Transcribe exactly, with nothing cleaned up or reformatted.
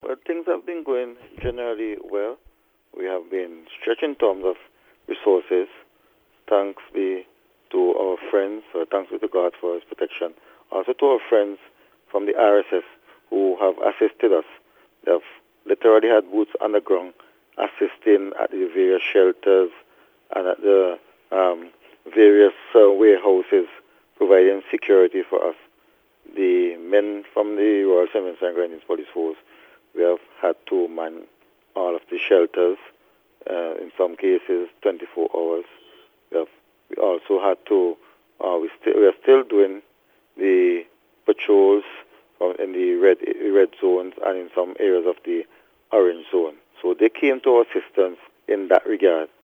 Well, things have been going generally well. We have been stretched in terms of resources. Thanks be to our friends, or thanks be to God for his protection. Also to our friends from the R S S who have assisted us. They have literally had boots on the ground assisting at the various shelters and at the um, various uh, warehouses, providing security for us. The men from the Royal Saint Vincent and Grenadines Police Force, we have had to man all of the shelters, uh, in some cases twenty-four hours. We have we also had to, uh, we, st- we are still doing the patrols from in the red red zones and in some areas of the orange zone. So they came to our assistance in that regard.